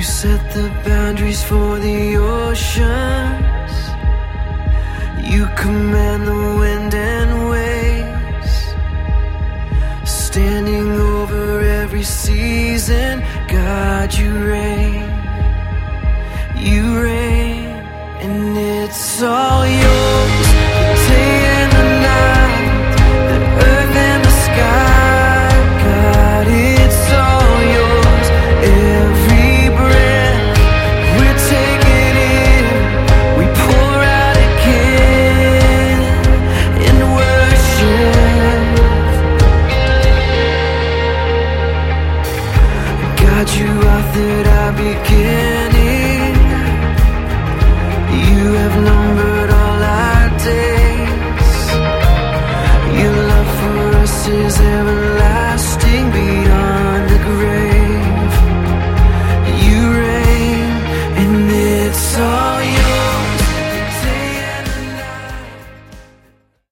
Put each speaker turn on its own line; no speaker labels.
set the boundaries for the oceans. You command the wind and waves, standing over every season. God, you reign, and it's all yours. The day and the night, the earth and the sky. God, it's all yours. Every breath we're taking in, we pour out again in worship. God, you authored our beginning. You have numbered all our days. Your love for us is everlasting.